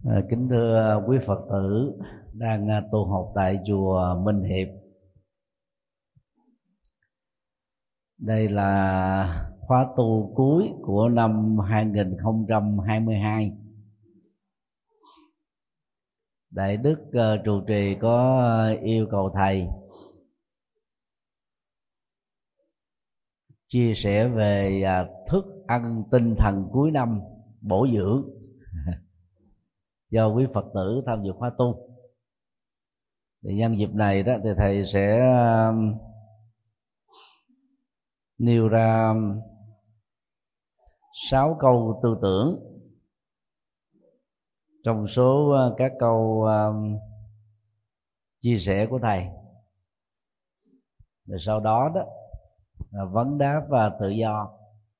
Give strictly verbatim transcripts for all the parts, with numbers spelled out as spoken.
À, kính thưa quý Phật tử đang tu học tại chùa Minh Hiệp. Đây là khóa tu cuối của năm hai nghìn không trăm hai mươi hai. Đại đức uh, trụ trì có yêu cầu thầy chia sẻ về uh, thức ăn tinh thần cuối năm bổ dưỡng do quý Phật tử tham dự khóa tu. Thì nhân dịp này đó thì thầy sẽ uh, nêu ra sáu câu tư tưởng trong số uh, các câu uh, chia sẻ của thầy. Rồi sau đó đó là vấn đáp và tự do.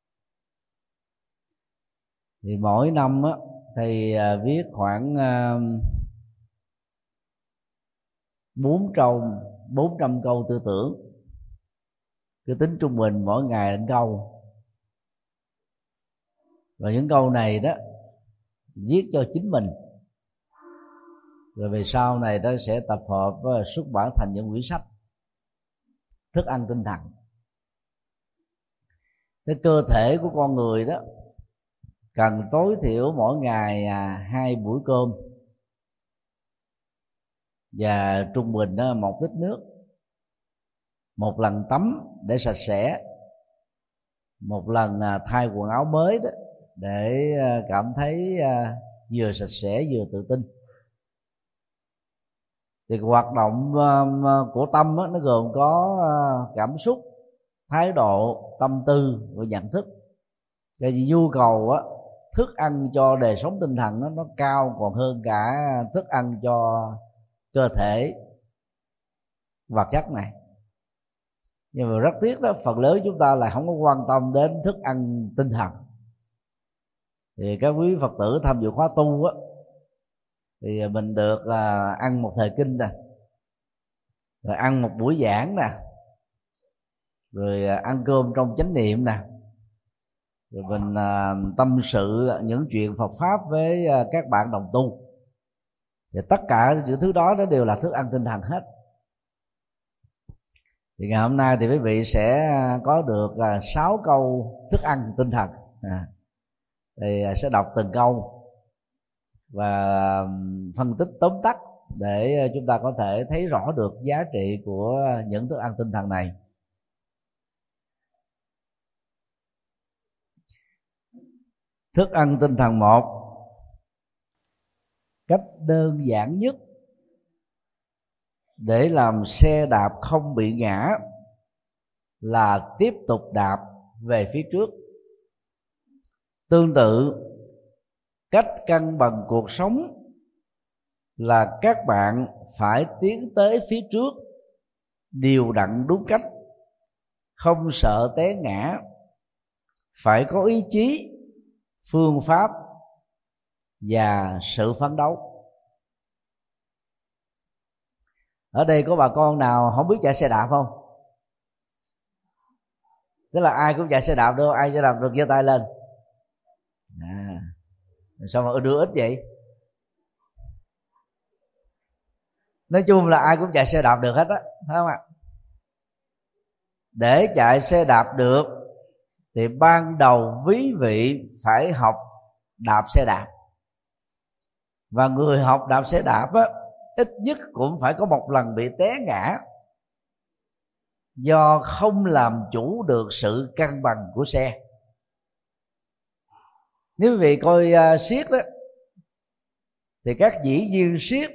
Thì mỗi năm á, thầy uh, viết khoảng uh, bốn trăm bốn trăm câu tư tưởng, cứ tính trung bình mỗi ngày đến câu. Và những câu này đó viết cho chính mình, rồi về sau này đó sẽ tập hợp và xuất bản thành những quyển sách thức ăn tinh thần. Cái cơ thể của con người đó cần tối thiểu mỗi ngày à, hai buổi cơm và trung bình đó một lít nước, một lần tắm để sạch sẽ, một lần à, thay quần áo mới đó để à, cảm thấy à, vừa sạch sẽ vừa tự tin. Thì hoạt động uh, của tâm đó, nó gồm có uh, cảm xúc, thái độ, tâm tư và nhận thức. Cái nhu cầu á, thức ăn cho đời sống tinh thần đó, nó cao còn hơn cả thức ăn cho cơ thể vật chất này. Nhưng mà rất tiếc đó, phần lớn chúng ta lại không có quan tâm đến thức ăn tinh thần. Thì các quý Phật tử tham dự khóa tu á, thì mình được à, ăn một thời kinh nè, rồi ăn một buổi giảng nè, rồi à, ăn cơm trong chánh niệm nè, rồi mình à, tâm sự những chuyện Phật pháp với à, các bạn đồng tu. Thì tất cả những thứ đó nó đều là thức ăn tinh thần hết. Thì ngày hôm nay thì quý vị sẽ có được à, sáu câu thức ăn tinh thần. À, thì à, sẽ đọc từng câu và phân tích tóm tắt để chúng ta có thể thấy rõ được giá trị của những thức ăn tinh thần này. Thức ăn tinh thần một, cách đơn giản nhất để làm xe đạp không bị ngã là tiếp tục đạp về phía trước. Tương tự, cách cân bằng cuộc sống là các bạn phải tiến tới phía trước đều đặn đúng cách, không sợ té ngã, phải có ý chí, phương pháp và sự phấn đấu. Ở đây có bà con nào không biết chạy xe đạp không? Tức là ai cũng chạy xe đạp được, ai chạy đạp được giơ tay lên. À, sao mà đưa ít vậy? Nói chung là ai cũng chạy xe đạp được hết á, phải không ạ? Để chạy xe đạp được thì ban đầu quý vị phải học đạp xe đạp. Và người học đạp xe đạp á, ít nhất cũng phải có một lần bị té ngã do không làm chủ được sự cân bằng của xe. Nếu quý vị coi uh, siết đó, thì các dĩ viên siết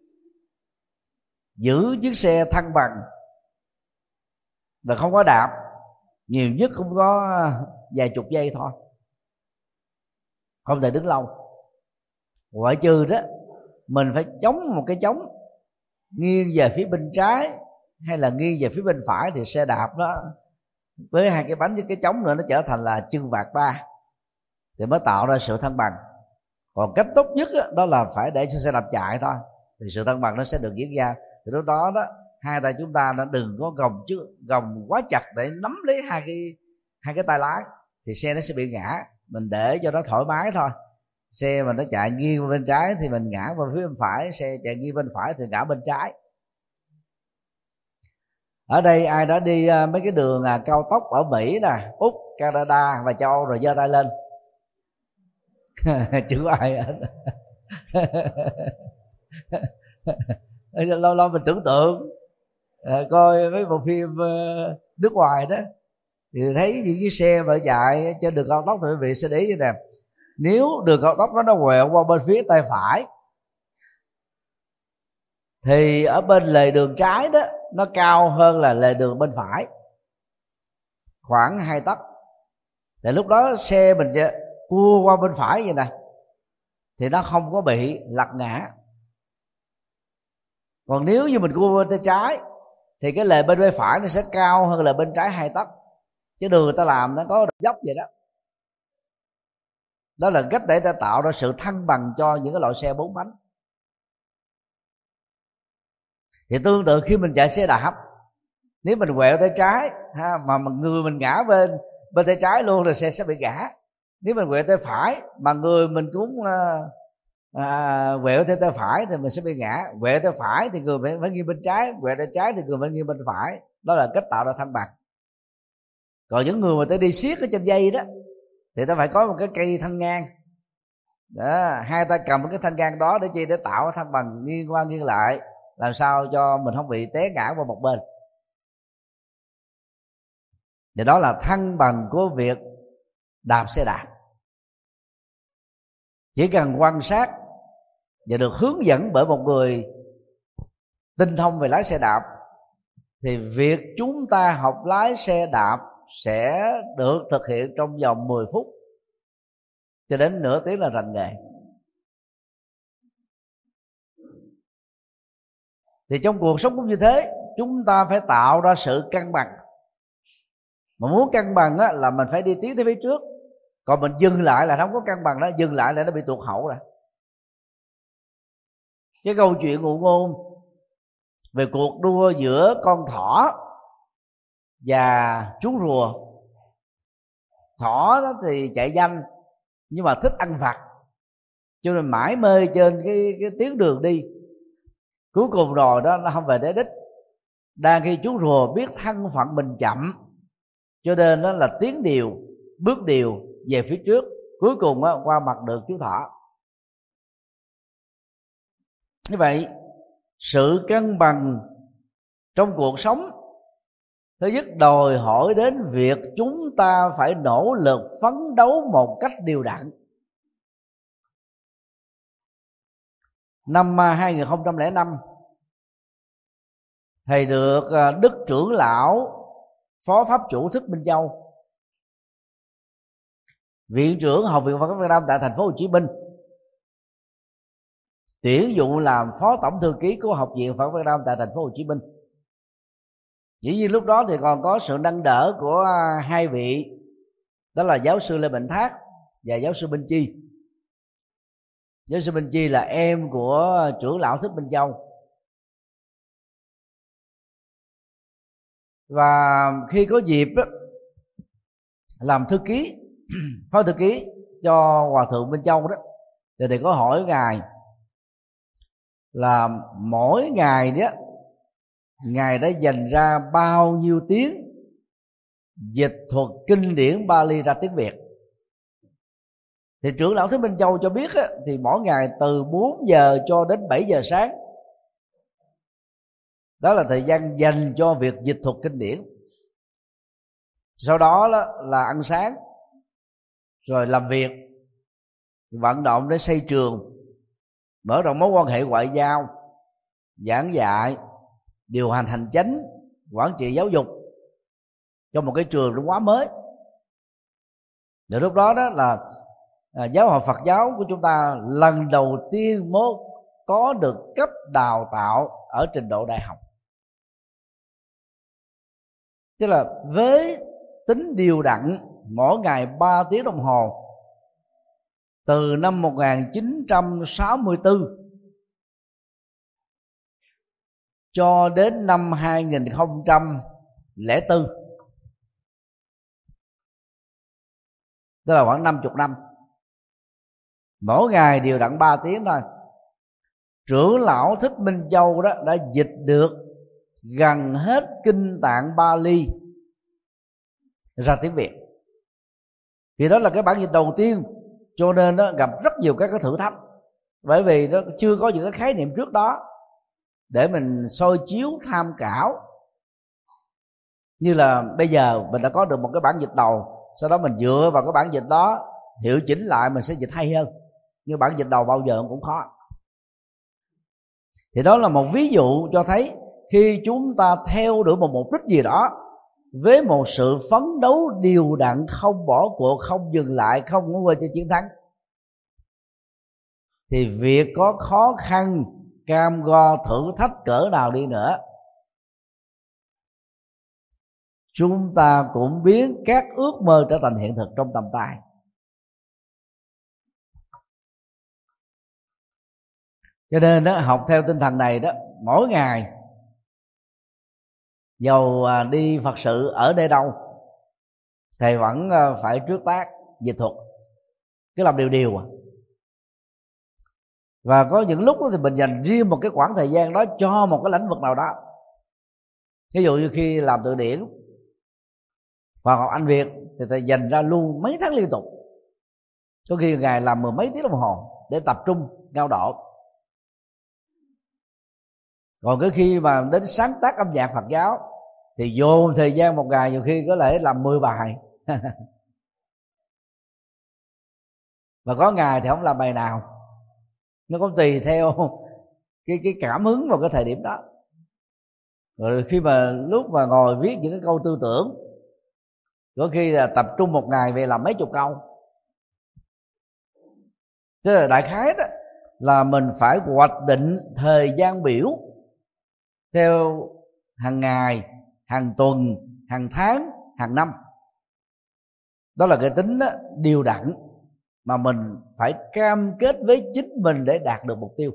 giữ chiếc xe thăng bằng và không có đạp, nhiều nhất cũng có vài chục giây thôi, không thể đứng lâu. Ngoại trừ đó mình phải chống một cái chống nghiêng về phía bên trái hay là nghiêng về phía bên phải, thì xe đạp đó với hai cái bánh với cái chống nữa nó trở thành là chân vạc ba, thì mới tạo ra sự thăng bằng. Còn cách tốt nhất đó, đó là phải để cho xe đạp chạy thôi, thì sự thăng bằng nó sẽ được diễn ra. Thì lúc đó đó hai tay chúng ta đã đừng có gồng chứ gồng quá chặt để nắm lấy hai cái hai cái tay lái, thì xe nó sẽ bị ngã. Mình để cho nó thoải mái thôi, Xe mà nó chạy nghiêng qua bên trái thì mình ngã vào phía bên phải, xe chạy nghiêng bên phải thì ngã bên trái. Ở đây ai đã đi mấy cái đường cao tốc ở Mỹ nè, Úc, Canada và châu Âu rồi giơ tay lên. Chứ có ai hết. Lâu lâu mình tưởng tượng coi mấy bộ phim nước ngoài đó thì thấy những cái xe mà chạy trên đường cao tốc thì quý vị sẽ để ý như nè, nếu đường cao tốc đó nó quẹo qua bên phía tay phải thì ở bên lề đường trái đó nó cao hơn là lề đường bên phải khoảng hai tấc. Thì lúc đó xe mình cua qua bên phải vậy nè thì nó không có bị lật ngã. Còn nếu như mình cua bên tay trái thì cái lề bên bên phải nó sẽ cao hơn là bên trái hai tấc. Chứ đường người ta làm nó có dốc vậy đó. Đó là cách để ta tạo ra sự thăng bằng cho những cái loại xe bốn bánh. Thì tương tự khi mình chạy xe đạp, nếu mình quẹo tay trái ha, mà người mình ngã bên bên tay trái luôn là xe sẽ bị ngã. Nếu mình quẹo tay phải mà người mình cũng à, à, quẹo theo tay phải thì mình sẽ bị ngã. Quẹo tay phải thì người phải, phải nghiêng bên trái, quẹo tay trái thì người phải nghiêng bên phải. Đó là cách tạo ra thăng bằng. Còn những người mà ta đi siết ở trên dây đó thì ta phải có một cái cây thanh ngang đó, hai ta cầm một cái thanh ngang đó để chi, để tạo thăng bằng nghiêng qua nghiêng lại, làm sao cho mình không bị té ngã qua một bên. Thì đó là thăng bằng của việc đạp xe đạp. Chỉ cần quan sát và được hướng dẫn bởi một người tinh thông về lái xe đạp thì việc chúng ta học lái xe đạp sẽ được thực hiện trong vòng mười phút cho đến nửa tiếng là rành nghề. Thì trong cuộc sống cũng như thế, chúng ta phải tạo ra sự cân bằng. Mà muốn cân bằng á, là mình phải đi tiến tới phía trước. Còn mình dừng lại là không có cân bằng đó, dừng lại là nó bị tụt hậu rồi. Cái câu chuyện ngụ ngôn về cuộc đua giữa con thỏ và chú rùa. Thỏ đó thì chạy nhanh nhưng mà thích ăn vặt, cho nên mãi mê trên cái, cái tuyến đường đi. Cuối cùng rồi đó nó không về đến đích. Đang khi chú rùa biết thân phận mình chậm, cho nên đó là tiến điều, bước điều về phía trước, cuối cùng đó, qua mặt được chú thỏ. Như vậy sự cân bằng trong cuộc sống thứ nhất đòi hỏi đến việc chúng ta phải nỗ lực phấn đấu một cách đều đặn. Năm hai nghìn không trăm lẻ năm, thầy được Đức Trưởng Lão Phó Pháp Chủ Thích Minh Châu, Viện trưởng Học viện Phật giáo Việt Nam tại thành phố Hồ Chí Minh, tuyển dụng làm Phó Tổng Thư ký của Học viện Phật giáo Việt Nam tại thành phố Hồ Chí Minh. Dĩ nhiên lúc đó thì còn có sự nâng đỡ của hai vị, đó là giáo sư Lê Mạnh Thác và giáo sư Minh Chi. Giáo sư Minh Chi là em của trưởng lão Thích Minh Châu. Và khi có dịp đó, làm thư ký, phó thư ký cho Hòa thượng Minh Châu đó, thì thầy có hỏi ngài là mỗi ngày đó ngài đã dành ra bao nhiêu tiếng dịch thuật kinh điển Bali ra tiếng Việt. Thì trưởng lão Thích Minh Châu cho biết á, thì mỗi ngày từ bốn giờ cho đến bảy giờ sáng, đó là thời gian dành cho việc dịch thuật kinh điển. Sau đó, đó là ăn sáng, rồi làm việc, vận động để xây trường, mở rộng mối quan hệ ngoại giao, giảng dạy, điều hành hành chánh, quản trị giáo dục cho một cái trường nó quá mới. Để lúc đó đó là à, giáo hội Phật giáo của chúng ta lần đầu tiên mới có được cấp đào tạo ở trình độ đại học. Tức là với tính điều đặn mỗi ngày ba tiếng đồng hồ từ năm một nghìn chín trăm sáu mươi tư cho đến năm hai nghìn không trăm lẻ bốn, tức là khoảng năm mươi năm, mỗi ngày đều đặn ba tiếng thôi. Trưởng lão Thích Minh Châu đó đã dịch được gần hết kinh tạng Bali ra tiếng Việt. Thì đó là cái bản dịch đầu tiên, cho nên nó gặp rất nhiều các cái thử thách, bởi vì nó chưa có những cái khái niệm trước đó để mình soi chiếu tham khảo. Như là bây giờ mình đã có được một cái bản dịch đầu, sau đó mình dựa vào cái bản dịch đó hiệu chỉnh lại, mình sẽ dịch hay hơn. Nhưng bản dịch đầu bao giờ cũng khó. Thì đó là một ví dụ cho thấy khi chúng ta theo đuổi một mục đích gì đó với một sự phấn đấu đều đặn, không bỏ cuộc, không dừng lại, không có quên cho chiến thắng, thì việc có khó khăn, cam go, thử thách cỡ nào đi nữa, chúng ta cũng biến các ước mơ trở thành hiện thực trong tầm tay. Cho nên đó, học theo tinh thần này đó, mỗi ngày dầu đi Phật sự ở nơi đâu, thầy vẫn phải trước tác dịch thuật, cứ làm điều điều à. Và có những lúc đó thì mình dành riêng một cái khoảng thời gian đó cho một cái lĩnh vực nào đó. Ví dụ như khi làm từ điển hoặc học Anh Việt thì thầy dành ra luôn mấy tháng liên tục, có khi ngày làm mười mấy tiếng đồng hồ để tập trung cao độ. Còn cái khi mà đến sáng tác âm nhạc Phật giáo thì dồn thời gian một ngày nhiều khi có thể làm mười bài và có ngày thì không làm bài nào. Nó cũng tùy theo cái cái cảm hứng vào cái thời điểm đó. Rồi khi mà lúc mà ngồi viết những cái câu tư tưởng, có khi là tập trung một ngày về làm mấy chục câu. Thế là đại khái đó là mình phải hoạch định thời gian biểu theo hàng ngày, hàng tuần, hàng tháng, hàng năm. Đó là cái tính đó, điều đặn mà mình phải cam kết với chính mình để đạt được mục tiêu.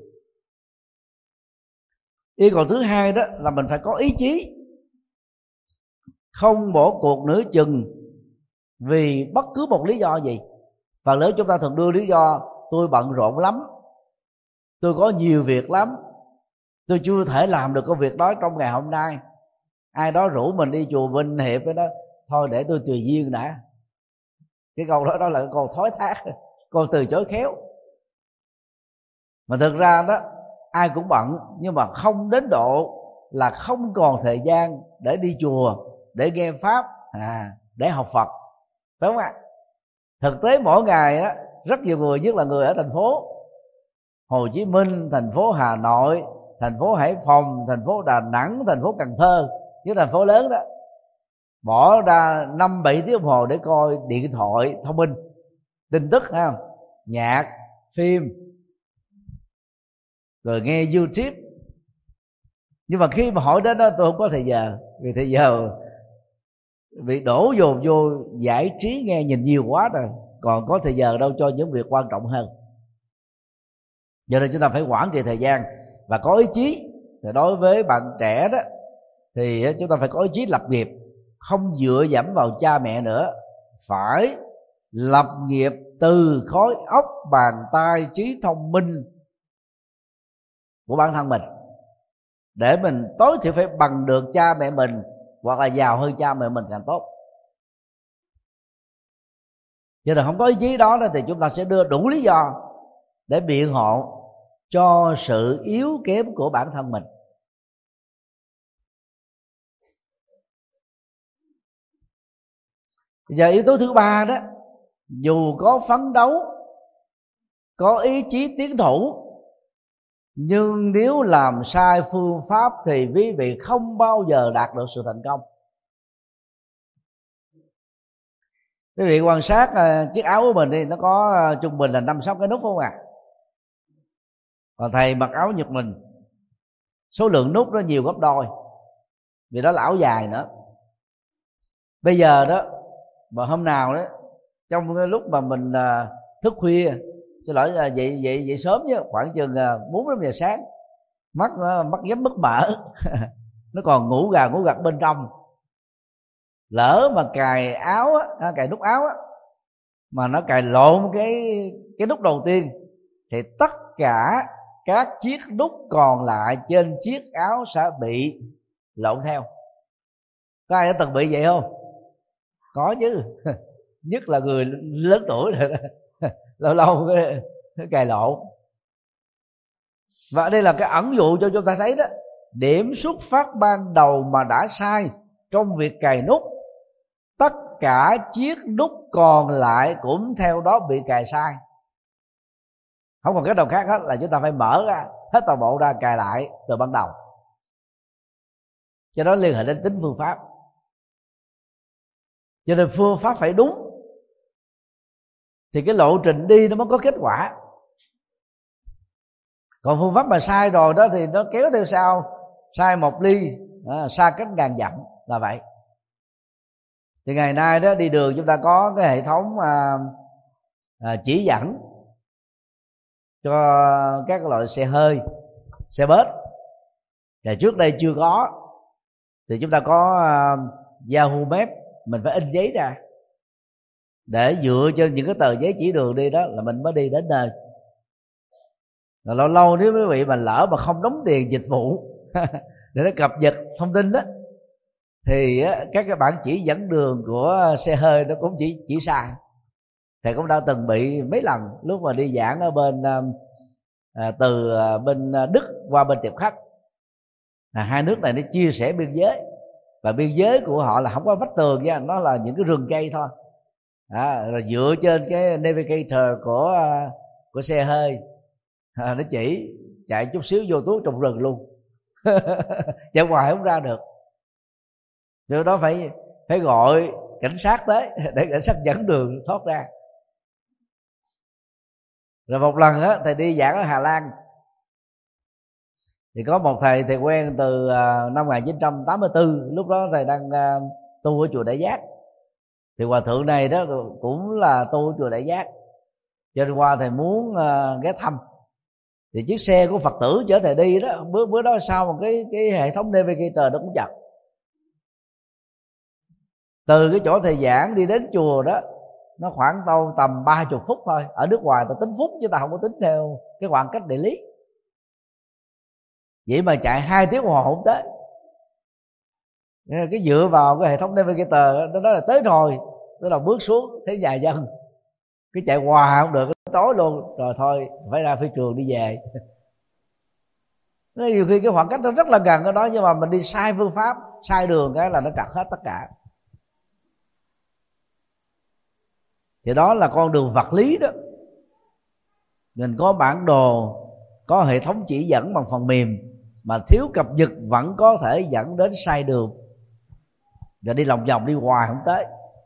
Yêu cầu thứ hai đó là mình phải có ý chí, không bỏ cuộc nửa chừng vì bất cứ một lý do gì. Phần lớn chúng ta thường đưa lý do tôi bận rộn lắm, tôi có nhiều việc lắm, tôi chưa thể làm được công việc đó trong ngày hôm nay, ai đó rủ mình đi chùa Vinh Hiệp cái đó, thôi để tôi tùy duyên đã. Cái câu đó đó là cái câu thói thác, câu từ chối khéo. Mà thực ra đó ai cũng bận, nhưng mà không đến độ là không còn thời gian để đi chùa, để nghe pháp, à, để học Phật, phải không ạ? Thực tế mỗi ngày á, rất nhiều người, nhất là người ở thành phố Hồ Chí Minh, thành phố Hà Nội, thành phố Hải Phòng, thành phố Đà Nẵng, thành phố Cần Thơ, những thành phố lớn đó, bỏ ra năm bảy tiếng đồng hồ để coi điện thoại thông minh, tin tức, ha, nhạc, phim, rồi nghe YouTube. Nhưng mà khi mà hỏi đến đó tôi không có thời giờ, vì thời giờ bị đổ dồn vô giải trí, nghe nhìn nhiều quá rồi, còn có thời giờ đâu cho những việc quan trọng hơn. Cho nên chúng ta phải quản trị thời gian và có ý chí. Thì đối với bạn trẻ đó thì chúng ta phải có ý chí lập nghiệp, không dựa dẫm vào cha mẹ nữa, phải lập nghiệp từ khối óc, bàn tay, trí thông minh của bản thân mình, để mình tối thiểu phải bằng được cha mẹ mình, hoặc là giàu hơn cha mẹ mình càng tốt. Cho nên không có ý chí đó thì chúng ta sẽ đưa đủ lý do để biện hộ cho sự yếu kém của bản thân mình. Giờ yếu tố thứ ba đó, dù có phấn đấu, có ý chí tiến thủ, nhưng nếu làm sai phương pháp thì quý vị không bao giờ đạt được sự thành công. Quý vị quan sát uh, chiếc áo của mình đi, nó có uh, trung bình là năm sáu cái nút, không à? Còn thầy mặc áo Nhật mình, số lượng nút nó nhiều gấp đôi, vì đó là áo dài nữa. Bây giờ đó, mà hôm nào đó trong cái lúc mà mình uh, thức khuya, xin lỗi là dậy dậy dậy sớm chứ, khoảng chừng bốn năm giờ sáng, mắt nó mắt nhắm mất mở nó còn ngủ gà ngủ gật bên trong, lỡ mà cài áo á, cài nút áo á, mà nó cài lộn cái cái nút đầu tiên thì tất cả các chiếc nút còn lại trên chiếc áo sẽ bị lộn theo. Có ai đã từng bị vậy không? Có chứ. Nhất là người lớn tuổi rồi đó. Lâu lâu cái, cái cài lộn. Và đây là cái ẩn dụ cho chúng ta thấy đó, điểm xuất phát ban đầu mà đã sai trong việc cài nút, tất cả chiếc nút còn lại cũng theo đó bị cài sai. Không còn cách nào khác hết là chúng ta phải mở ra hết toàn bộ ra, cài lại từ ban đầu. Cho đó liên hệ đến tính phương pháp. Cho nên phương pháp phải đúng thì cái lộ trình đi nó mới có kết quả. Còn phương pháp mà sai rồi đó thì nó kéo theo sau, sai một ly à, xa cách ngàn dặm là vậy. Thì ngày nay đó đi đường chúng ta có cái hệ thống à, à, chỉ dẫn cho các loại xe hơi, xe bus. Và trước đây chưa có thì chúng ta có uh, Yahoo Maps, mình phải in giấy ra để dựa trên những cái tờ giấy chỉ đường đi đó là mình mới đi đến nơi. Rồi lâu lâu nếu quý vị mà lỡ mà không đóng tiền dịch vụ để nó cập nhật thông tin đó thì các cái bản chỉ dẫn đường của xe hơi nó cũng chỉ chỉ sai. Thầy cũng đã từng bị mấy lần lúc mà đi giảng ở bên à, từ bên Đức qua bên Tiệp Khắc. À, hai nước này nó chia sẻ biên giới, và biên giới của họ là không có vách tường nha, nó là những cái rừng cây thôi. À, rồi dựa trên cái navigator của của xe hơi à, nó chỉ chạy chút xíu vô túi trồng rừng luôn. Chạy ngoài không ra được. Điều đó phải phải gọi cảnh sát tới để cảnh sát dẫn đường thoát ra. Rồi một lần á, thầy đi giảng ở Hà Lan thì có một thầy thầy quen từ uh, năm một nghìn chín trăm tám mươi tư, lúc đó thầy đang uh, tu ở chùa Đại Giác. Thì hòa thượng này đó cũng là tu ở chùa Đại Giác, cho nên qua thầy muốn uh, ghé thăm. Thì chiếc xe của Phật tử chở thầy đi đó, bữa bữa đó sau một cái cái hệ thống navigator nó cũng chật. Từ cái chỗ thầy giảng đi đến chùa đó nó khoảng đâu tầm ba mươi phút thôi. Ở nước ngoài ta tính phút chứ ta không có tính theo cái khoảng cách địa lý. Vậy mà chạy hai tiếng đồng hồ không tới. Cái dựa vào cái hệ thống navigator nó nói là tới rồi, nó là bước xuống thấy vài dân, cái chạy hoài không được, tối luôn rồi thôi phải ra phi trường đi về. Nhiều khi cái khoảng cách nó rất là gần ở đó, nhưng mà mình đi sai phương pháp, sai đường cái là nó trật hết tất cả. Thì đó là con đường vật lý đó. Mình có bản đồ, có hệ thống chỉ dẫn bằng phần mềm, mà thiếu cập nhật vẫn có thể dẫn đến sai đường, rồi đi lòng vòng đi hoài không tới,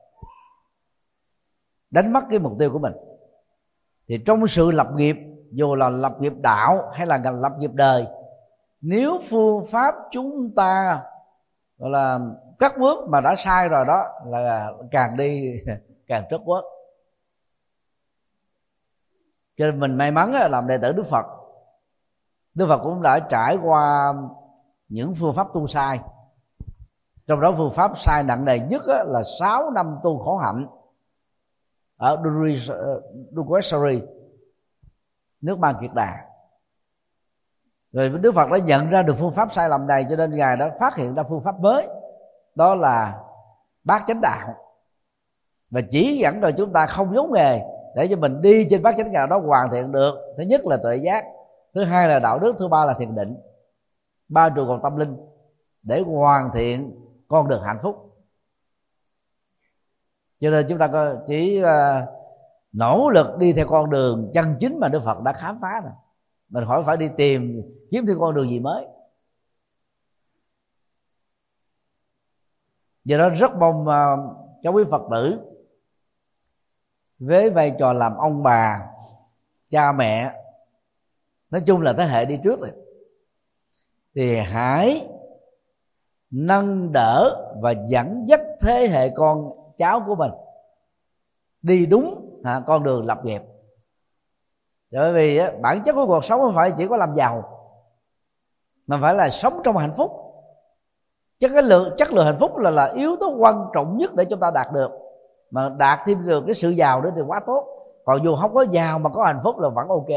đánh mất cái mục tiêu của mình. Thì trong sự lập nghiệp, dù là lập nghiệp đạo hay là lập nghiệp đời, nếu phương pháp chúng ta gọi là các bước mà đã sai rồi đó là càng đi càng trớt quất. Cho nên mình may mắn làm đệ tử Đức Phật. Đức Phật cũng đã trải qua những phương pháp tu sai. Trong đó phương pháp sai nặng nề nhất là sáu năm tu khổ hạnh ở Duquesari, nước Man Kiệt Đà. Rồi Đức Phật đã nhận ra được phương pháp sai lầm này, cho nên Ngài đã phát hiện ra phương pháp mới, đó là bát chánh đạo, và chỉ dẫn cho chúng ta không giấu nghề để cho mình đi trên bát chánh đạo đó hoàn thiện được. Thứ nhất là tuệ giác, thứ hai là đạo đức, thứ ba là thiền định, ba trụ cột tâm linh để hoàn thiện con đường hạnh phúc. Cho nên chúng ta chỉ uh, nỗ lực đi theo con đường chân chính mà Đức Phật đã khám phá rồi. Mình khỏi phải đi tìm kiếm thêm con đường gì mới. Do đó rất mong uh, các quý Phật tử với vai trò làm ông bà, cha mẹ, nói chung là thế hệ đi trước rồi, thì hãy nâng đỡ và dẫn dắt thế hệ con cháu của mình đi đúng à, con đường lập nghiệp. Bởi vì á, bản chất của cuộc sống không phải chỉ có làm giàu, mà phải là sống trong hạnh phúc. Chất cái lượng chất lượng hạnh phúc là là yếu tố quan trọng nhất để chúng ta đạt được. mà đạt thêm được cái sự giàu nữa thì quá tốt. Còn dù không có giàu mà có hạnh phúc là vẫn ok.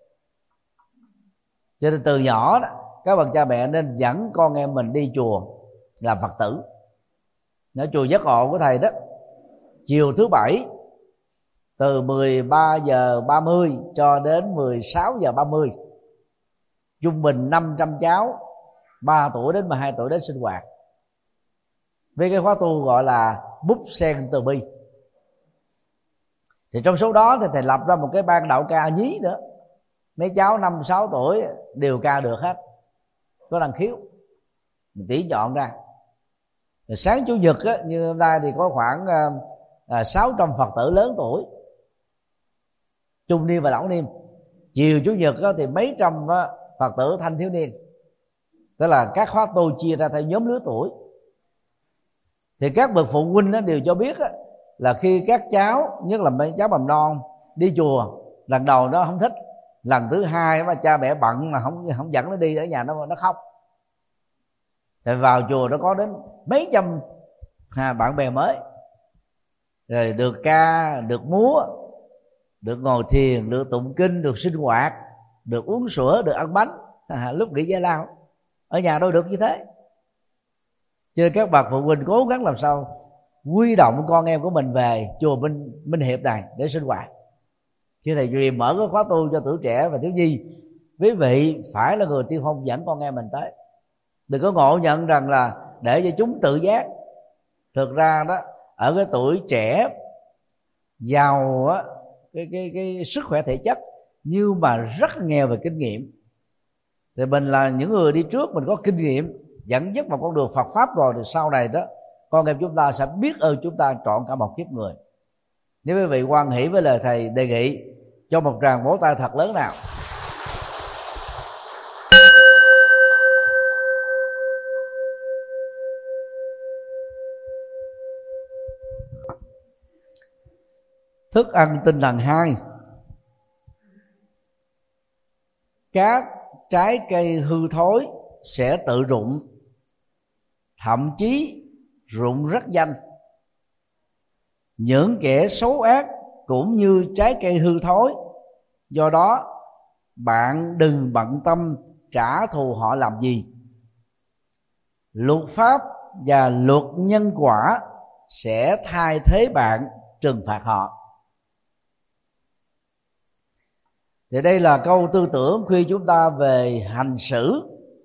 Cho nên từ nhỏ đó, các bậc cha mẹ nên dẫn con em mình đi chùa làm Phật tử. Ở chùa Giác Ngộ của thầy đó, chiều thứ bảy từ mười ba giờ ba mươi cho đến mười sáu giờ ba mươi, trung bình năm trăm cháu ba tuổi đến mười hai tuổi đến sinh hoạt với cái khóa tu gọi là búp sen từ bi. Thì trong số đó thì thầy lập ra một cái ban đạo ca nhí nữa, mấy cháu năm sáu tuổi đều ca được hết, có năng khiếu, mình tỉ chọn ra. Rồi sáng chủ nhật á, như hôm nay thì có khoảng à, sáu trăm Phật tử lớn tuổi, trung niên và lão niên. Chiều chủ nhật á, thì mấy trăm á, Phật tử thanh thiếu niên. Tức là các khóa tu chia ra theo nhóm lứa tuổi. Thì các bậc phụ huynh á, đều cho biết á, là khi các cháu, nhất là mấy cháu mầm non đi chùa, lần đầu nó không thích, lần thứ hai mà cha mẹ bận mà không không dẫn nó đi, ở nhà nó nó khóc. Thì vào chùa nó có đến mấy trăm à, bạn bè mới, rồi được ca, được múa, được ngồi thiền, được tụng kinh, được sinh hoạt, được uống sữa, được ăn bánh à, lúc nghỉ giải lao. Ở nhà đâu được như thế. Cho nên các bậc phụ huynh cố gắng làm sao huy động con em của mình về chùa Minh Minh Hiệp này để sinh hoạt. Chứ thầy Duy mở cái khóa tu cho tuổi trẻ và thiếu nhi, quý vị phải là người tiên phong dẫn con em mình tới. Đừng có ngộ nhận rằng là để cho chúng tự giác. Thực ra đó, ở cái tuổi trẻ giàu á, cái, cái, cái sức khỏe thể chất nhưng mà rất nghèo về kinh nghiệm, thì mình là những người đi trước, mình có kinh nghiệm dẫn dắt vào con đường Phật pháp rồi, thì sau này đó con em chúng ta sẽ biết ơn chúng ta trọn cả một kiếp người. Nếu quý vị hoan hỷ với lời thầy đề nghị, cho một tràng vỗ tay thật lớn nào. Thức ăn tinh thần hai. Các trái cây hư thối sẽ tự rụng, thậm chí rụng rất nhanh. Những kẻ xấu ác cũng như trái cây hư thối, do đó bạn đừng bận tâm trả thù họ làm gì. Luật pháp và luật nhân quả sẽ thay thế bạn trừng phạt họ. Thì đây là câu tư tưởng khuyên chúng ta về hành xử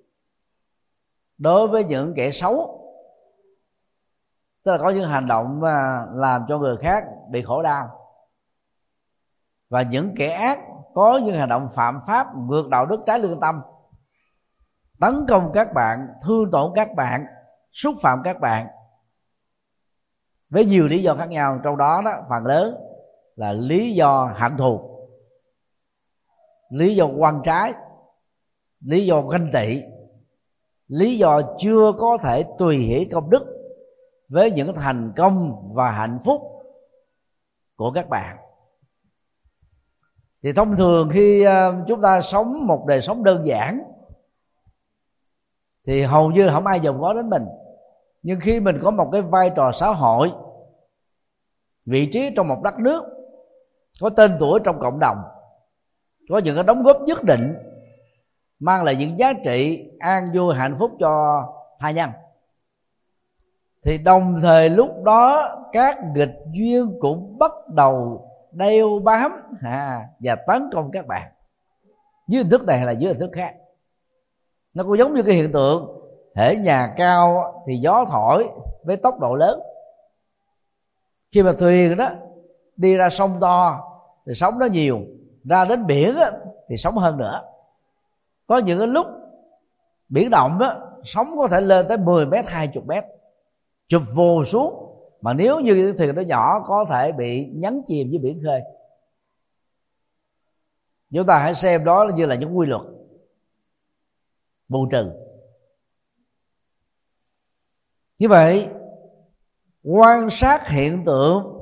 đối với những kẻ xấu. Tức là có những hành động mà làm cho người khác bị khổ đau, và những kẻ ác có những hành động phạm pháp, vượt đạo đức, trái lương tâm, tấn công các bạn, thương tổn các bạn, xúc phạm các bạn với nhiều lý do khác nhau. Trong đó, đó phần lớn là lý do hận thù, lý do oan trái, lý do ganh tị, lý do chưa có thể tùy hỷ công đức với những thành công và hạnh phúc của các bạn. Thì thông thường khi chúng ta sống một đời sống đơn giản thì hầu như không ai dòm ngó đến mình. Nhưng khi mình có một cái vai trò xã hội, vị trí trong một đất nước, có tên tuổi trong cộng đồng, có những cái đóng góp nhất định, mang lại những giá trị an vui hạnh phúc cho tha nhân, thì đồng thời lúc đó các nghịch duyên cũng bắt đầu đeo bám à, và tấn công các bạn dưới hình thức này hay là dưới hình thức khác. Nó cũng giống như cái hiện tượng hễ nhà cao thì gió thổi với tốc độ lớn. Khi mà thuyền đó đi ra sông to thì sóng nó nhiều, ra đến biển đó, thì sóng hơn nữa. Có những cái lúc biển động đó, sóng có thể lên tới mười mét, hai mươi mét, chụp vồ xuống, mà nếu như cái thuyền nó nhỏ có thể bị nhấn chìm dưới biển khơi. Chúng ta hãy xem đó như là những quy luật bù trừ. Như vậy, quan sát hiện tượng